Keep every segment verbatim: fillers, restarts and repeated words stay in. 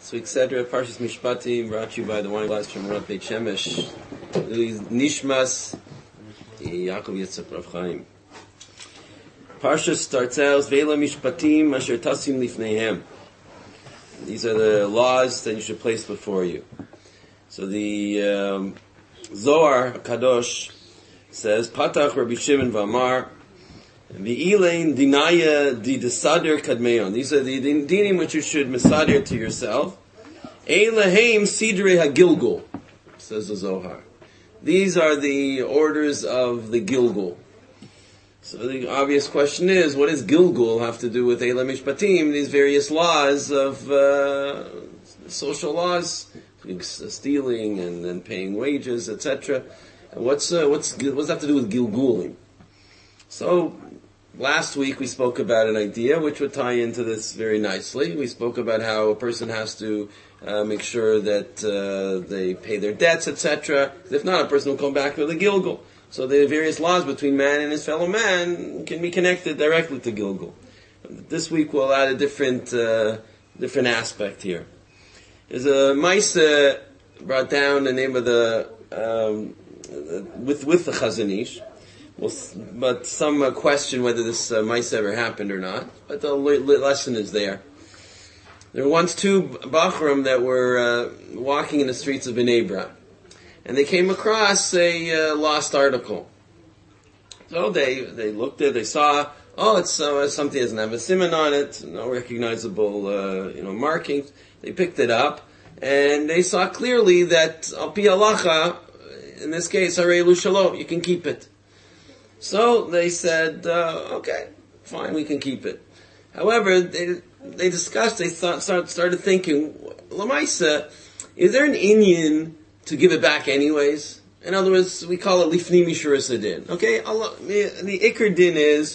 So, et cetera. Parshas Mishpatim, brought to you by the wine glass from Rav Beit Shemesh. Nishmas Yaakov Yitzchak Rav Chaim. Parsha starts out, Ve'ela Mishpatim Asher Tasim Lifneihem. These are the laws that you should place before you. So the um, Zohar Kadosh says, Patach Rabbi Shimon V'amar, V'ilein dinaya di desader kadmeon. These are the dinim which you should mesader to yourself. Eilaheim sidrei hagilgul, says the Zohar. These are the orders of the Gilgul. So the obvious question is, what does Gilgul have to do with Eila Mishpatim, these various laws of uh, social laws, stealing and, and paying wages, et cetera. What's uh, what's what does that have to do with Gilgulim? So last week we spoke about an idea which would tie into this very nicely. We spoke about how a person has to uh, make sure that uh, they pay their debts, et cetera. If not, a person will come back with a Gilgul. So the various laws between man and his fellow man can be connected directly to Gilgul. This week we'll add a different uh, different aspect here. There's a Maisa brought down the name of the um, with with the Chazon Ish. Well, but some uh, question whether this uh, Maisa ever happened or not. But the le- le- lesson is there. There were once two Bachram that were uh, walking in the streets of Bnei Brak. And they came across a uh, lost article. So they they looked at it, they saw, oh, it's uh, something that doesn't have a siman on it, no recognizable uh, you know markings. They picked it up, and they saw clearly that al pi halacha, in this case, harei shalom, you can keep it. So they said, uh, okay, fine, we can keep it. However, they they discussed, they thought, started thinking, Lamaisa, is there an inyan to give it back anyways? In other words, we call it lifni mishuras adin. Okay, Allah, the ikr din is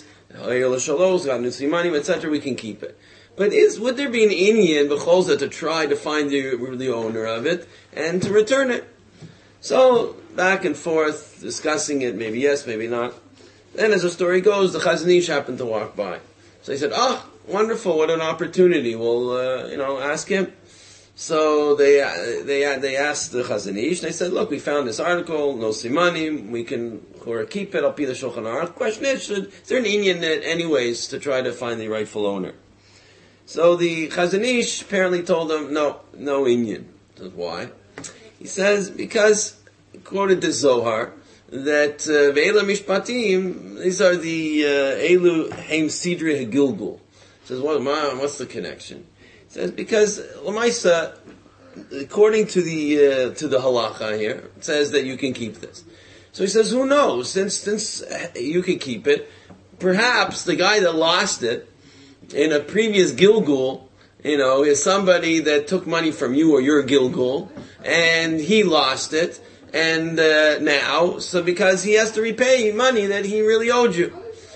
et cetera. We can keep it, but is would there be an inyan b'cholza to try to find the the owner of it and to return it? So back and forth discussing it, maybe yes, maybe not. Then, as the story goes, the Chazon Ish happened to walk by. So he said, "Oh, wonderful! What an opportunity! We'll uh, you know ask him." So they they they asked the Chazon Ish, and they said, "Look, we found this article, no simanim, we can or keep it. I'll be the Shulchan Aruch." The question is, should, is there an inyan anyways to try to find the rightful owner? So the Chazon Ish apparently told them, "No, no inyan." Says, why? He says because he quoted the Zohar that Ve'ela Mishpatim, these are the Elu Heim Sidrei Hagilgul. Says, what? What's the connection? Says because Lamaisa, according to the uh, to the halacha here, it says that you can keep this. So he says, who knows? Since since you can keep it, perhaps the guy that lost it in a previous Gilgul, you know, is somebody that took money from you or your Gilgul, and he lost it, and uh, now so because he has to repay money that he really owed you,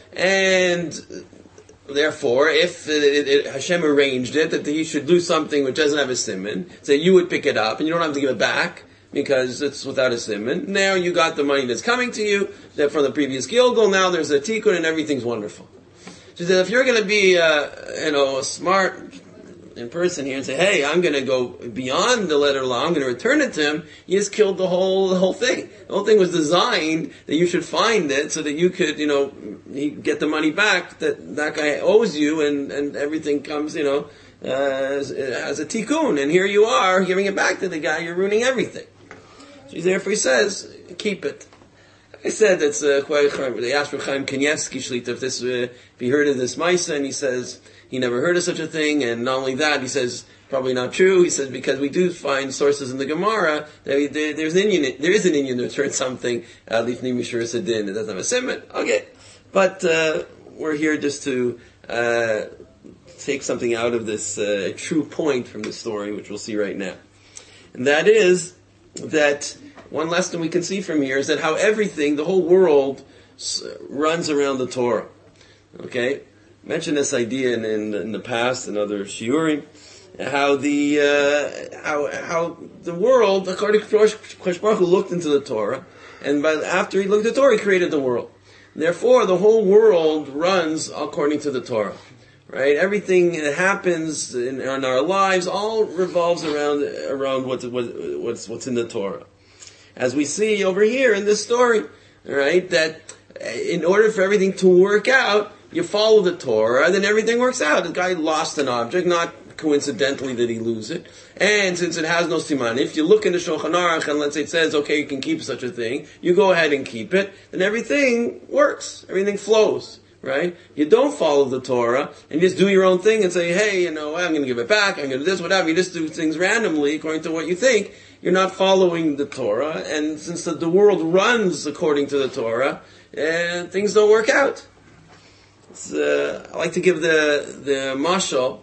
and therefore, if it, it, it, Hashem arranged it that he should do something which doesn't have a siman, so you would pick it up and you don't have to give it back because it's without a siman. Now you got the money that's coming to you that from the previous Gilgul. Now there's a tikkun and everything's wonderful. She said, if you're going to be, uh, you know, a smart in person here and say, hey, I'm going to go beyond the letter law, I'm going to return it to him, you just killed the whole the whole thing. The whole thing was designed that you should find it so that you could, you know, get the money back that that guy owes you, and, and everything comes, you know, uh, as, as a tikkun. And here you are giving it back to the guy, you're ruining everything. So therefore he says, keep it. I said that's uh, they asked for Chaim Kanievsky Shlita if this uh, if he heard of this Maisa, and he says he never heard of such a thing, and not only that, he says probably not true. He says because we do find sources in the Gemara that we, there, there's an Indian, there is an Indian to return something lifnei mishuras adin. It doesn't have a siman. Okay, but uh, we're here just to uh, take something out of this uh, true point from the story, which we'll see right now, and that is that. One lesson we can see from here is that how everything, the whole world, runs around the Torah. Okay? I mentioned this idea in, in, in the past in other shiurim, how the uh, how how the world, according to Kosh Baruch Hu, looked into the Torah, and by, after he looked at the Torah, he created the world. Therefore, the whole world runs according to the Torah. right? Everything that happens in, in our lives all revolves around around what's what's what's in the Torah. As we see over here in this story, right? That in order for everything to work out, you follow the Torah, and then everything works out. The guy lost an object, not coincidentally did he lose it. And since it has no siman, if you look in the Shulchan Aruch and let's say it says, okay, you can keep such a thing, you go ahead and keep it, then everything works. Everything flows, right? You don't follow the Torah and you just do your own thing and say, hey, you know, I'm going to give it back, I'm going to do this, whatever. You just do things randomly according to what you think. You're not following the Torah, and since the, the world runs according to the Torah, uh, things don't work out. It's, uh, I like to give the the mashal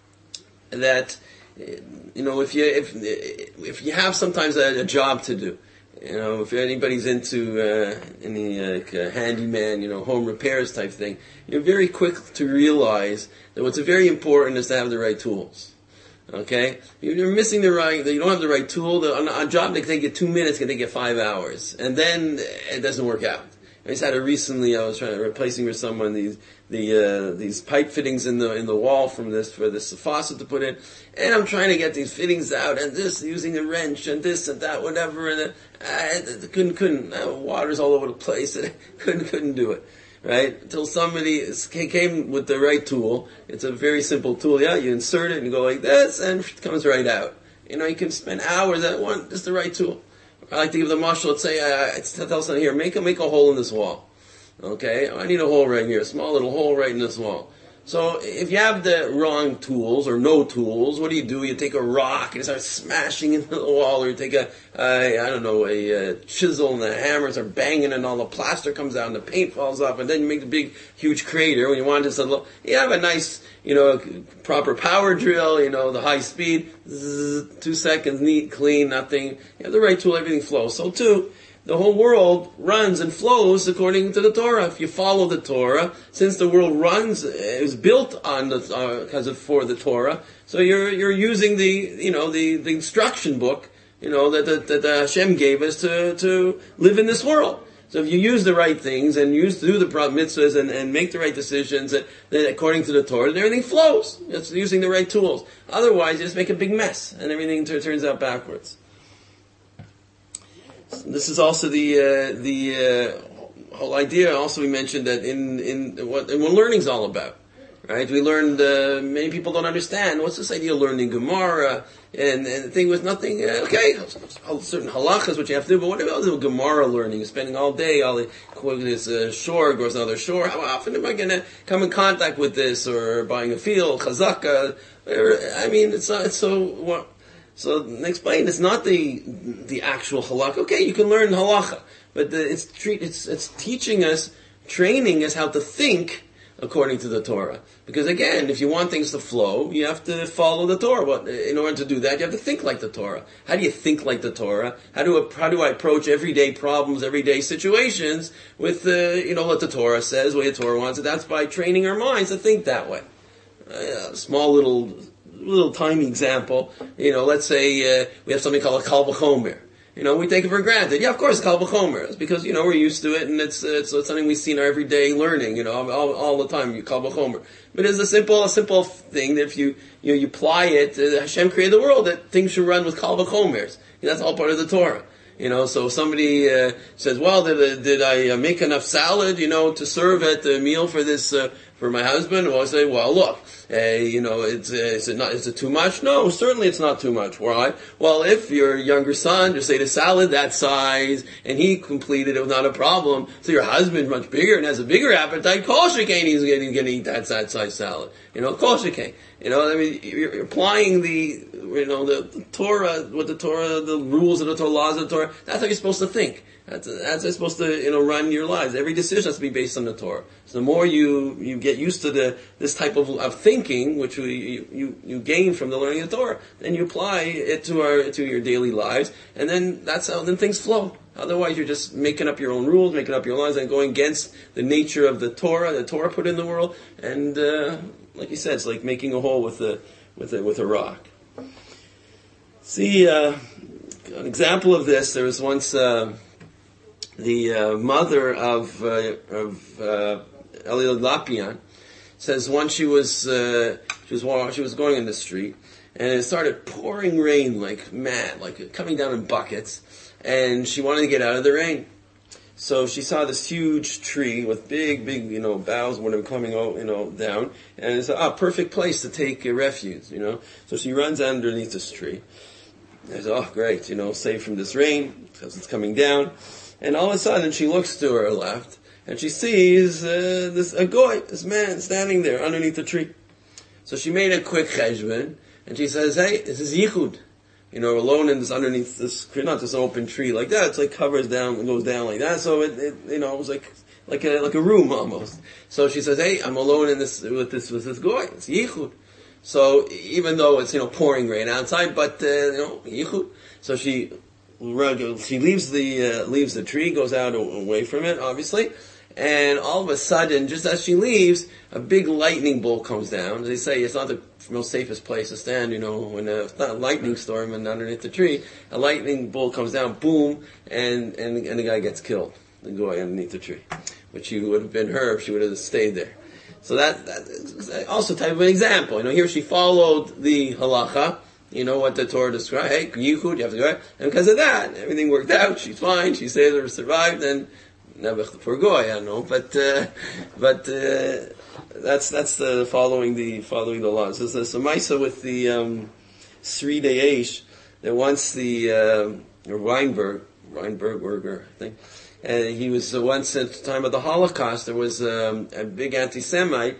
that, you know, if you if if you have sometimes a, a job to do, you know, if anybody's into uh, any uh, like a handyman, you know, home repairs type thing, you're very quick to realize that what's very important is to have the right tools. Okay, you're missing the right. You don't have the right tool. The, on a job that can take you two minutes can take you five hours, and then it doesn't work out. I just had it recently. I was trying to replacing with someone these the uh, these pipe fittings in the in the wall from this for this faucet to put in, and I'm trying to get these fittings out, and this using a wrench and this and that whatever, and then, uh, couldn't couldn't uh, water's all over the place, and couldn't couldn't do it. Right? Until somebody came with the right tool. It's a very simple tool. Yeah, you insert it and you go like this and it comes right out. You know, you can spend hours at one, just the right tool. I like to give the mashal, let's say, I, I tell someone here, make a, make a hole in this wall. Okay? I need a hole right here, a small little hole right in this wall. So if you have the wrong tools or no tools, what do you do? You take a rock and start smashing into the wall, or you take a, a I don't know, a, a chisel and a hammer and start banging, and all the plaster comes out and the paint falls off, and then you make the big, huge crater. When you want this, you have a nice, you know, proper power drill, you know, the high speed, zzz, two seconds, neat, clean, nothing. You have the right tool, everything flows. So too, the whole world runs and flows according to the Torah. If you follow the Torah, since the world runs, is built on the, uh, because of for the Torah, so you're, you're using the, you know, the, the instruction book, you know, that, that, that Hashem gave us to, to live in this world. So if you use the right things and use, do the mitzvahs and, and make the right decisions, and, then according to the Torah, then everything flows. It's using the right tools. Otherwise, you just make a big mess and everything t- turns out backwards. This is also the uh, the uh, whole idea. Also, we mentioned that in in what in what learning's all about, right? We learned uh, many people don't understand what's this idea of learning Gemara, and, and the thing was nothing. Uh, okay, certain halachas what you have to do, but what about the Gemara learning? Spending all day, all the this uh, shore goes another shore. How often am I going to come in contact with this, or buying a field, chazaka? I mean, it's not. It's so. What, So explain, it's not the the actual halakha. Okay, you can learn halakha, but the, it's treat it's it's teaching us, training us how to think according to the Torah. Because again, if you want things to flow, you have to follow the Torah. But in order to do that, you have to think like the Torah. How do you think like the Torah? How do how do I approach everyday problems, everyday situations with uh, you know what the Torah says, what the Torah wants? And that's by training our minds to think that way. Uh, small little. Little tiny example, you know, let's say uh, we have something called a kal v'chomer. You know, we take it for granted. Yeah, of course, kal v'chomer. It's because, you know, we're used to it, and it's, uh, it's, it's something we see in our everyday learning, you know, all, all the time, you kal v'chomer. But it's a simple, a simple thing that if you, you know, you apply it, uh, Hashem created the world, that things should run with kal v'chomers. That's all part of the Torah. You know, so somebody uh, says, well, did, did I uh, make enough salad, you know, to serve at the meal for this, uh, for my husband? Well, I say, well, look, uh, you know, it's, uh, is it not, is it too much? No, certainly it's not too much. Why? Well, if your younger son just ate a salad that size, and he completed it with not a problem, so your husband's much bigger and has a bigger appetite, kol shekain he's going to eat that, that size salad. You know, kol shekain. You know, I mean, you're, you're applying the, you know, the, the Torah, what the Torah, the rules of the Torah, laws of the Torah. That's how you're supposed to think. That's, that's how you're supposed to, you know, run your lives. Every decision has to be based on the Torah. So the more you, you get used to the, this type of, of thinking, which we, you, you gain from the learning of the Torah, then you apply it to our, to your daily lives, and then that's how, then things flow. Otherwise, you're just making up your own rules, making up your own lives, and going against the nature of the Torah, the Torah put in the world, and, uh, like you said, it's like making a hole with a, with a, with a rock. See, uh, an example of this, there was once, uh, the uh, mother of uh, of uh, Elliot Lapian says once she was uh, she was walking, she was going in the street, and it started pouring rain like mad, like coming down in buckets, and she wanted to get out of the rain. So she saw this huge tree with big, big, you know, boughs when they were coming, out, you know, down, and it's a ah, perfect place to take a refuge, you know. So she runs underneath this tree. And I said, oh, great, you know, safe from this rain because it's coming down. And all of a sudden, she looks to her left, and she sees uh, this a goy, this man standing there underneath the tree. So she made a quick cheshbon, and she says, hey, this is yichud. You know, alone in this, underneath this, not this open tree like that. It's like covers down, it goes down like that. So it, it you know, it was like, like a, like a room almost. So she says, hey, I'm alone in this, with this, with this goy. It's yichud. So even though it's, you know, pouring rain outside, but, uh, you know, yichud. So she, she leaves the, uh, leaves the tree, goes out away from it, obviously. And all of a sudden, just as she leaves, a big lightning bolt comes down. They say it's not the most safest place to stand, you know, when a, it's not a lightning storm and underneath the tree. A lightning bolt comes down, boom, and, and, and the guy gets killed. The guy underneath the tree. Which he would have been her if she would have stayed there. So that, that is also type of an example. You know, here she followed the halacha, you know, what the Torah described. Hey, yichud, you have to go. And because of that, everything worked out. She's fine. She saved her, survived, and Nebuch the poor goy, I don't know, but uh, but uh, that's that's the following the following the laws. There's a Maisa with the um, Sri Deyesh that once the uh, or Weinberg Weinberg Werger, I think, and he was uh, once at the time of the Holocaust. There was um, a big anti-Semite,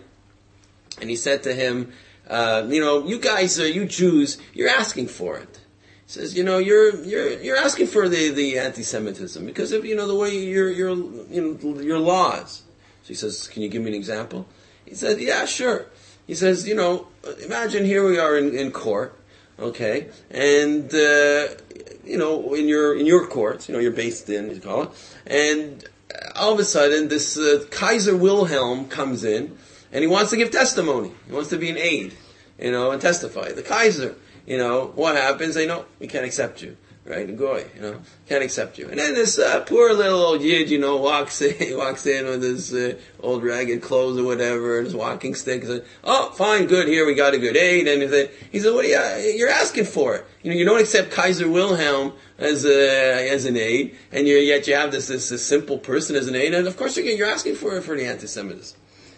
and he said to him, uh, "You know, you guys, uh, you Jews, you're asking for it." Says, you know, you're you're you're asking for the, the anti-Semitism because of, you know, the way your your you know your laws. So he says, can you give me an example? He said, yeah, sure. He says, you know, imagine here we are in, in court, okay, and uh, you know, in your in your courts, you know, you're based in, you call it, and all of a sudden this uh, Kaiser Wilhelm comes in and he wants to give testimony. He wants to be an aide, you know, and testify. The Kaiser. You know, what happens? They know, we can't accept you. Right? A goy, you know, can't accept you. And then this uh, poor little old yid, you know, walks in, walks in with his uh, old ragged clothes or whatever, and his walking stick. And says, oh, fine, good, here, we got a good aid. And he said, he said, what are you, you're asking for? You know, you don't accept Kaiser Wilhelm as a, as an aid, and you're, yet you have this, this, this simple person as an aid, and of course you're, you're asking for, for the anti-Semitism.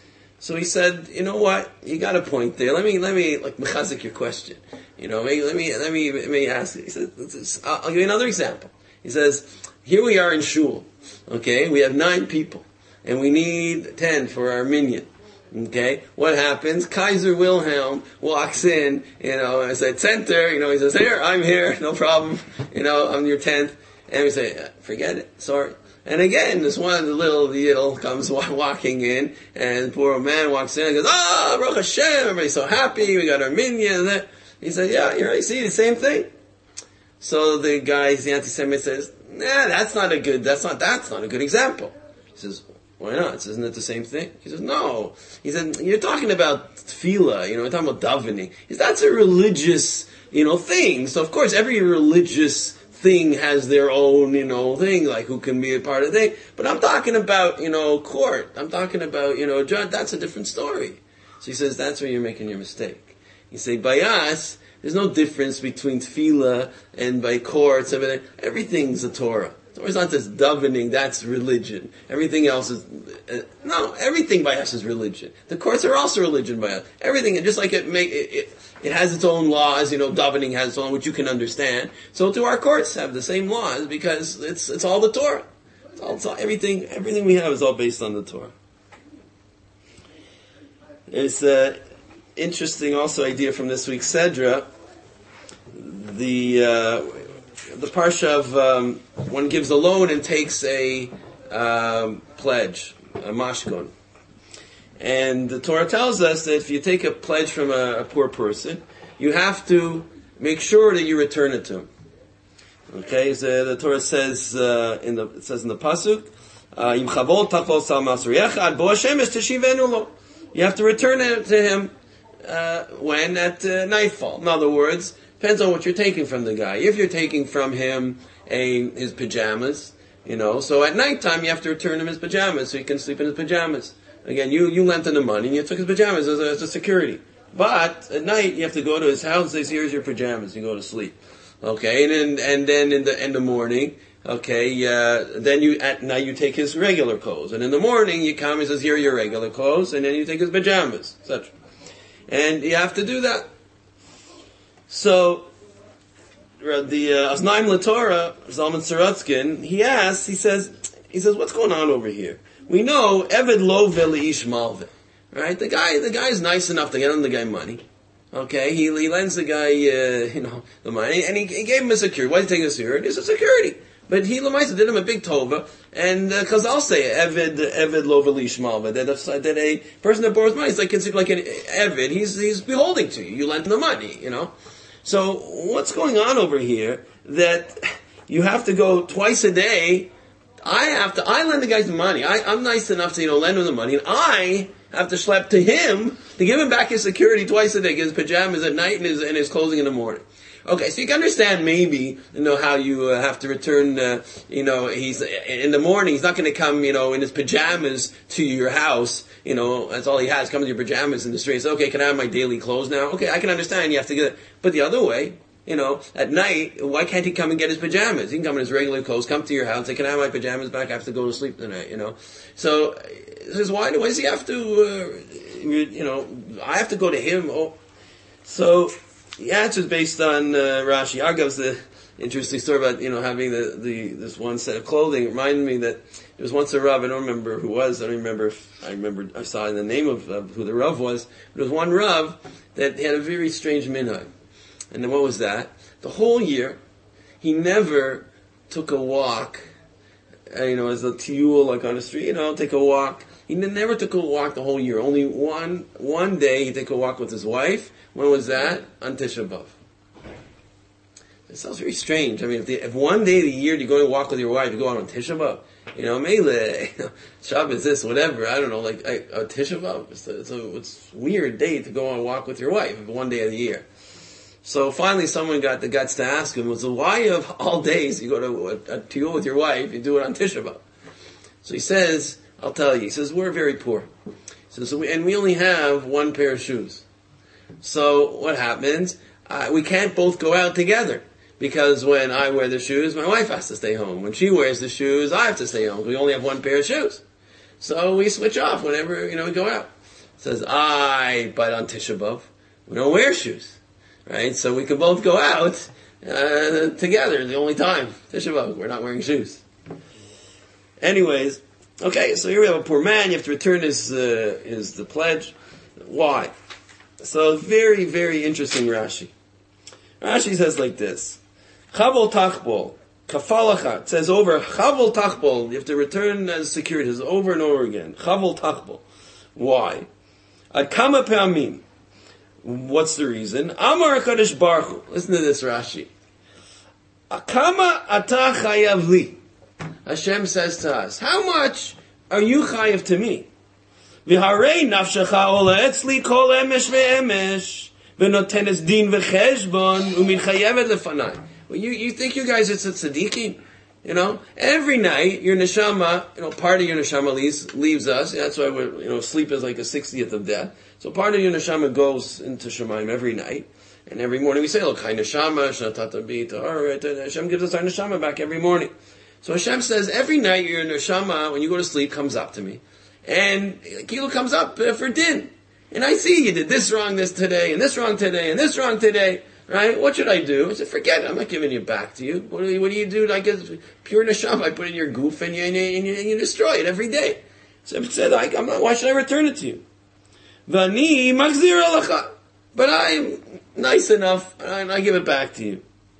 So he said, you know what, you got a point there. Let me, let me, like, mechazik your question. You know, maybe, let me, let me, let me ask you. He says, I'll give you another example. He says, here we are in shul. Okay, we have nine people. And we need ten for our minyan. Okay, what happens? Kaiser Wilhelm walks in, you know, and I said, center, you know, he says, here, I'm here, no problem. You know, I'm your tenth. And we say, forget it, sorry. And again, this one little yidel comes walking in, and the poor man walks in and goes, ah, Baruch Hashem, everybody's so happy, we got our minyan. He said, yeah, you're right, see, the same thing. So the guy, the anti-Semite says, nah, that's not a good, that's not, that's not a good example. He says, why not? Isn't it the same thing? He says, no. He said, you're talking about tefillah, you know, we're talking about davening. He said, that's a religious, you know, thing. So of course, every religious thing has their own, you know, thing, like who can be a part of the thing. But I'm talking about, you know, court. I'm talking about, you know, judge. That's a different story. So he says, that's where you're making your mistake. You say, by us, there's no difference between tefillah and by courts, everything. Everything's a Torah. Torah's not just davening, that's religion. Everything else is, uh, no, everything by us is religion. The courts are also religion by us. Everything, and just like it make, it, it, it has its own laws, you know, davening has its own, which you can understand. So do our courts have the same laws, because it's, it's all the Torah. It's all, it's all, everything, everything we have is all based on the Torah. It's an interesting also idea from this week's Sedra. The, uh, the parsha of um, one gives a loan and takes a um, pledge, a mashkon. And the Torah tells us that if you take a pledge from a, a poor person, you have to make sure that you return it to him. Okay, so the Torah says uh, in the it says in the pasuk, "Im chavol tachol sal masriach ad bo hashemesh teshivenu lo." You have to return it to him uh, when at uh, nightfall. In other words, depends on what you're taking from the guy. If you're taking from him a his pajamas, you know, so at nighttime you have to return him his pajamas so he can sleep in his pajamas. Again, you, you lent him the money and you took his pajamas as a, as a security. But at night, you have to go to his house and say, here's your pajamas, you go to sleep. Okay, and then, and then in the, in the morning, okay, uh, then you, at night you take his regular clothes. And in the morning, you come and says, here are your regular clothes, and then you take his pajamas, et cetera. And you have to do that. So, the uh, Asnaim LaTorah, Zalman Sorotzkin, he asks, he says, he says, what's going on over here? We know Eved Lo V'Leish Malveh, right? The guy, the guy is nice enough to get him the guy money. Okay, he, he lends the guy, uh, you know, the money, and he, he gave him a security. Why did he take a security? It's a security. But he, Lamaisa, did him a big tova, and, uh, cause I'll say, Eved, Eved Lo V'Leish Malveh, that, a, that a person that borrows money is like considered like an Eved, he's, he's beholding to you. You lent him the money, you know? So, what's going on over here, that you have to go twice a day. I have to, I lend the guy the money. I, I'm nice enough to, you know, lend him the money, and I have to schlep to him to give him back his security twice a day, get his pajamas at night and his, and his clothing in the morning. Okay, so you can understand maybe, you know, how you uh, have to return, uh, you know, he's, in the morning, he's not going to come, you know, in his pajamas to your house, you know, that's all he has, come in your pajamas in the street. Say, okay, can I have my daily clothes now? Okay, I can understand, you have to get it. But the other way, you know, at night, why can't he come and get his pajamas? He can come in his regular clothes, come to your house, say, can I have my pajamas back? I have to go to sleep tonight, you know. So, says, why, why does he have to, uh, you know, I have to go to him? Oh. So, the answer is based on uh, Rashi. Agav's the interesting story about, you know, having the, the this one set of clothing. It reminded me that there was once a Rav, I don't remember who it was, I don't remember if I remember, I saw the name of, of who the Rav was, but there was one Rav that had a very strange minhag. And then what was that? The whole year, he never took a walk, uh, you know, as a tiyul, like on the street, you know, take a walk. He never took a walk the whole year. Only one one day he took a walk with his wife. When was that? On Tisha B'Av. It sounds very strange. I mean, if, the, if one day of the year you go and walk with your wife, you go out on Tisha B'Av, you know, Mele, you know, Shabbos, this, whatever, I don't know, like, I, uh, Tisha B'Av, it's a, it's a it's a weird day to go on a walk with your wife, one day of the year. So finally someone got the guts to ask him, was, why of all days you go to a, a tiyul with your wife, you do it on Tisha B'Av? So he says, I'll tell you, he says, we're very poor. He says, so we, and we only have one pair of shoes. So what happens? Uh, we can't both go out together. Because when I wear the shoes, my wife has to stay home. When she wears the shoes, I have to stay home. We only have one pair of shoes. So we switch off whenever, you know, we go out. It says, I, but on Tisha B'Av, we don't wear shoes. Right? So we can both go out uh, together the only time. Tisha B'Av, we're not wearing shoes. Anyways, okay, so here we have a poor man. You have to return his, uh, his the pledge. Why? So very, very interesting Rashi. Rashi says like this. Chavol tachbol, kafalacha. It says over, chavol tachbol, you have to return as security. It says over and over again. Chavol tachbol. Why? Ad kama pe'amim. What's the reason? Amar HaKadosh Baruch Hu. Listen to this Rashi. Akama ata chayav li. Hashem says to us, how much are you chayav to me? V'harei nafshecha ola etzli kol emesh ve'emesh. V'notenes din v'cheshbon u'mitchayevet lefanai. Well, you, you think you guys are tzaddikim? You know, every night your neshama, you know, part of your neshama leaves, leaves us. That's why we're, you know, sleep is like a sixtieth of death. So part of your neshama goes into Shemaim every night. And every morning we say, look, hi neshama, shatata bita, alright, Hashem gives us our neshama back every morning. So Hashem says, every night your neshama, when you go to sleep, comes up to me. And Kilo comes up for din. And I see you did this wrong this today, and this wrong today, and this wrong today. Right? What should I do? I said, forget it. I'm not giving it back to you. What do you, what do, you do? I guess pure neshama. I put it in your goof and you, and you, and you, and you destroy it every day. So I said, I, I'm not, why should I return it to you? Vani magzir alacha. But I'm nice enough, and I, I give it back to you.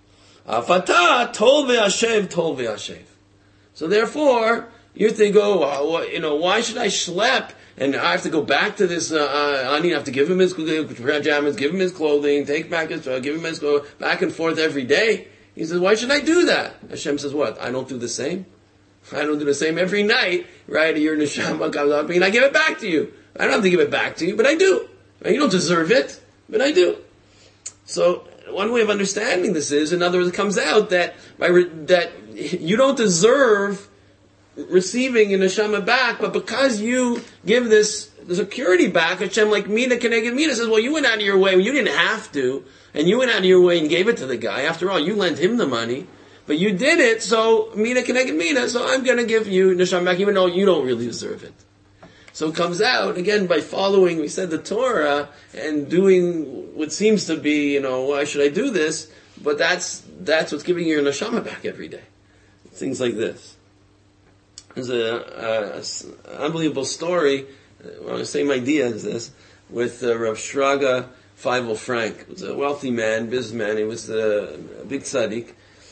Afata tol ve'ashev, tol ve'ashev. So therefore, you think, oh, well, you know, why should I schlep? And I have to go back to this, uh, uh, I have to give him his pajamas, give him his clothing, take back his, uh, give him his, go back and forth every day. He says, why should I do that? Hashem says, what? I don't do the same? I don't do the same every night, right? Your neshama comes up and I give it back to you. I don't have to give it back to you, but I do. You don't deserve it, but I do. So, one way of understanding this is, in other words, it comes out that, by re- that you don't deserve receiving a neshama back, but because you give this the security back, Hashem, like Mina Keneged Mina, says, well, you went out of your way, you didn't have to, and you went out of your way and gave it to the guy. After all, you lent him the money, but you did it, so Mina Keneged Mina, so I'm going to give you neshama back, even though you don't really deserve it. So it comes out, again, by following, we said, the Torah, and doing what seems to be, you know, why should I do this? But that's that's what's giving you your neshama back every day. Things like this. There's a, a, a unbelievable story, well, the same idea as this, with uh, Rav Shraga Feivel Frank. He was a wealthy man, businessman, he was a, a big tzaddik.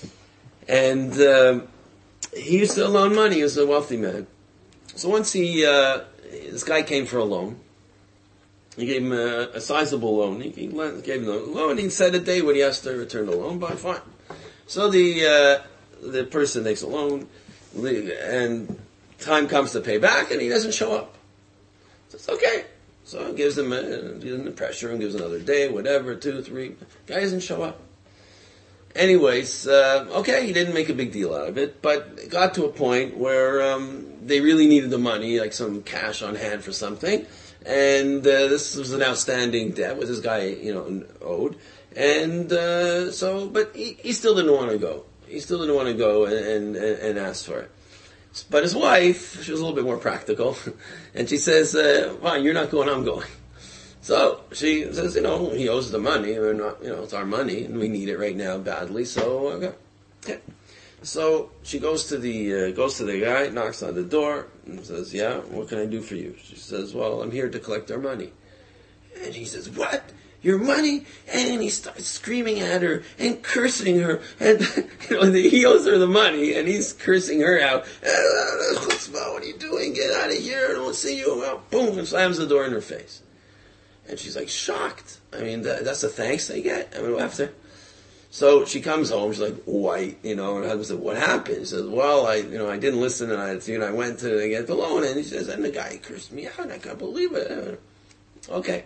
And uh, he used to loan money, he was a wealthy man. So once he... Uh, This guy came for a loan. He gave him a, a sizable loan. He, he gave him the loan. He said a day when he has to return the loan, but fine. So the uh, the person takes a loan, and time comes to pay back, and he doesn't show up. So it's okay. So he gives him a, gives him the pressure, and gives another day, whatever, two, three. Guy doesn't show up. Anyways, uh, okay, he didn't make a big deal out of it, but it got to a point where um, they really needed the money, like some cash on hand for something, and uh, this was an outstanding debt, what this guy, you know, owed, and uh, so, but he, he still didn't want to go. He still didn't want to go and, and, and ask for it. But his wife, she was a little bit more practical, and she says, uh, well, you're not going, I'm going. So she says, you know, he owes the money. We're not, you know, it's our money, and we need it right now badly. So, okay. okay. So she goes to the uh, goes to the guy, knocks on the door, and says, "Yeah, what can I do for you?" She says, "Well, I'm here to collect our money." And he says, "What? Your money?" And he starts screaming at her and cursing her, and you know, he owes her the money, and he's cursing her out. What are you doing? Get out of here! I don't see you. Well, boom! And slams the door in her face. And she's like shocked. I mean, that, that's the thanks they get. I mean, after. So she comes home. She's like white, you know. And her husband said, "What happened?" She says, "Well, I, you know, I didn't listen, and I, you know, I went to get the loan." And he says, "And the guy cursed me out. I can't believe it." Okay.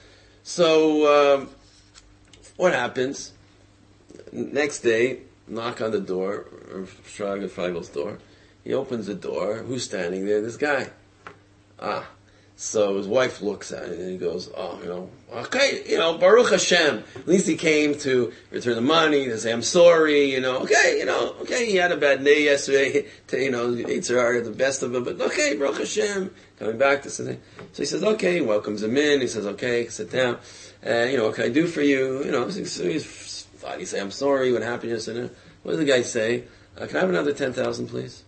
So um, what happens? Next day, knock on the door, or Shraga Feivel's door. He opens the door. Who's standing there? This guy. Ah. So his wife looks at it and he goes, oh, you know, okay, you know, Baruch Hashem. At least he came to return the money, to say, I'm sorry, you know, okay, you know, okay, he had a bad day yesterday, to, you know, Yitzhar, the best of it, but okay, Baruch Hashem, coming back to something. So he says, okay, he welcomes him in, he says, okay, sit down, and, you know, what can I do for you? You know, so he's thought, he say, I'm sorry, what happened yesterday? What does the guy say? Uh, can I have another ten thousand, please?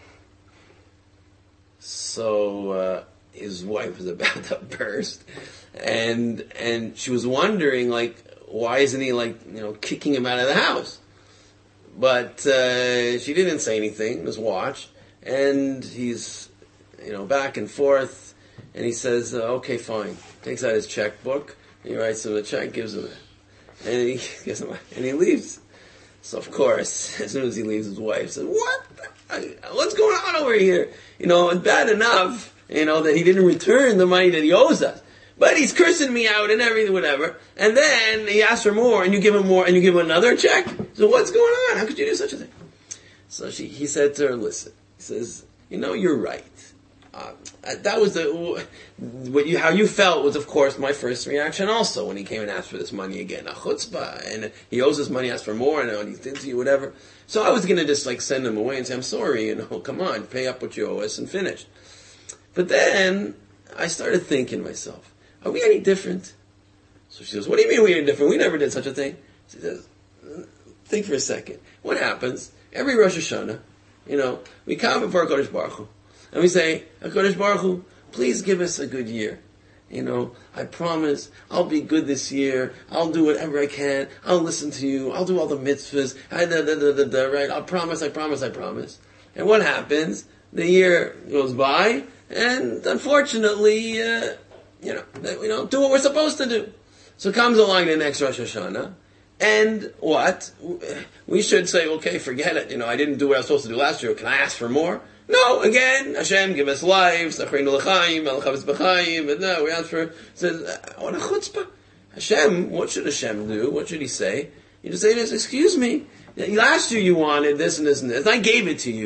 So, uh, his wife was about to burst, and and she was wondering, like, why isn't he, like, you know, kicking him out of the house? But uh, she didn't say anything, just watched, and he's, you know, back and forth, and he says, uh, okay, fine. Takes out his checkbook, and he writes him a check, gives him it, and he gives him, and he leaves. So of course, as soon as he leaves, his wife says, what? What's going on over here? You know, it's bad enough, you know, that he didn't return the money that he owes us. But he's cursing me out and everything, whatever. And then he asks for more, and you give him more, and you give him another check? So what's going on? How could you do such a thing? So she, he said to her, listen, he says, you know, you're right. Uh, that was the, what you, how you felt was, of course, my first reaction also when he came and asked for this money again. A chutzpah, and he owes his money, asked for more, and he thinks you, whatever. So I was going to just like send him away and say, I'm sorry, you know, come on, pay up what you owe us and finish. But then I started thinking to myself, are we any different? So she says, what do you mean we're any different? We never did such a thing. She says, think for a second. What happens? Every Rosh Hashanah, you know, we come before HaKadosh Baruch Hu, and we say, HaKadosh Baruch Hu, please give us a good year. You know, I promise I'll be good this year. I'll do whatever I can. I'll listen to you. I'll do all the mitzvahs. I, da, da, da, da, da, right? I'll promise, I promise, I promise. And what happens? The year goes by, and unfortunately, uh, you know, we don't do what we're supposed to do. So comes along the next Rosh Hashanah, and what? We should say, okay, forget it. You know, I didn't do what I was supposed to do last year. Can I ask for more? No, again, Hashem, give us life, Zachreinu l'chaim, Al-Chavis b'chaim, and no, we ask for, says, what a chutzpah. Hashem, what should Hashem do? What should he say? You just say this, excuse me, last year you wanted this and this and this, and I gave it to you,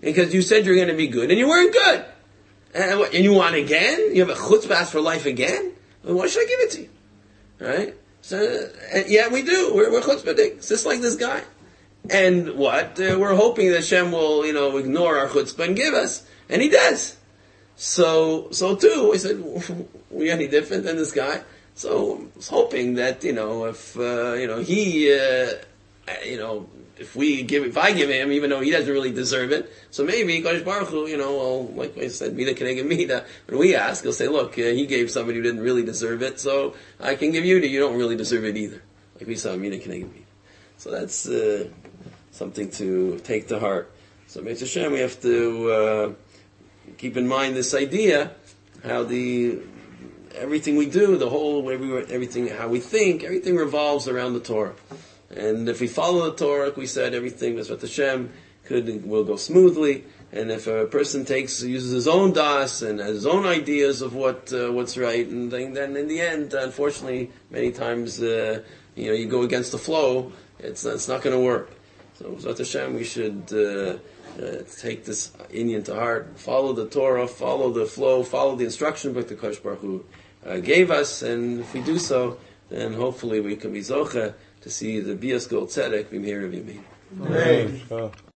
because you said you're going to be good, and you weren't good. And, what, and you want again? You have a chutzpah for life again? Well, why should I give it to you? Right? So, and yeah, we do. We're, we're chutzpahdik. It's just like this guy. And what? Uh, we're hoping that Hashem will, you know, ignore our chutzpah and give us. And He does. So, so too, we said, we any different than this guy? So, I was hoping that, you know, if, uh, you know, he, uh, you know, if we give, if I give him, even though he doesn't really deserve it, so maybe Kodesh Baruch Hu, you know, well, like I said, Mida Keneged Mida, when we ask, he'll say, look, uh, he gave somebody who didn't really deserve it, so I can give you to, you don't really deserve it either. Like we saw Mida Keneged Mida. So that's, uh, something to take to heart. So, B'ez Hashem, we have to, uh, keep in mind this idea, how the, everything we do, the whole way we, everything, how we think, everything revolves around the Torah. And if we follow the Torah, like we said, everything, B'ezrat Hashem, could, will go smoothly. And if a person takes, uses his own das and has his own ideas of what, uh, what's right, and then, then in the end, unfortunately, many times, uh, you know, you go against the flow, it's, it's not going to work. So, B'ezrat Hashem, we should, uh, uh, take this Indian to heart, follow the Torah, follow the flow, follow the instruction book that Kodesh Baruch Hu uh, gave us, and if we do so, then hopefully we can be zocheh to see the Bias Gold Tzedek, B'meir V'yamin. Amen.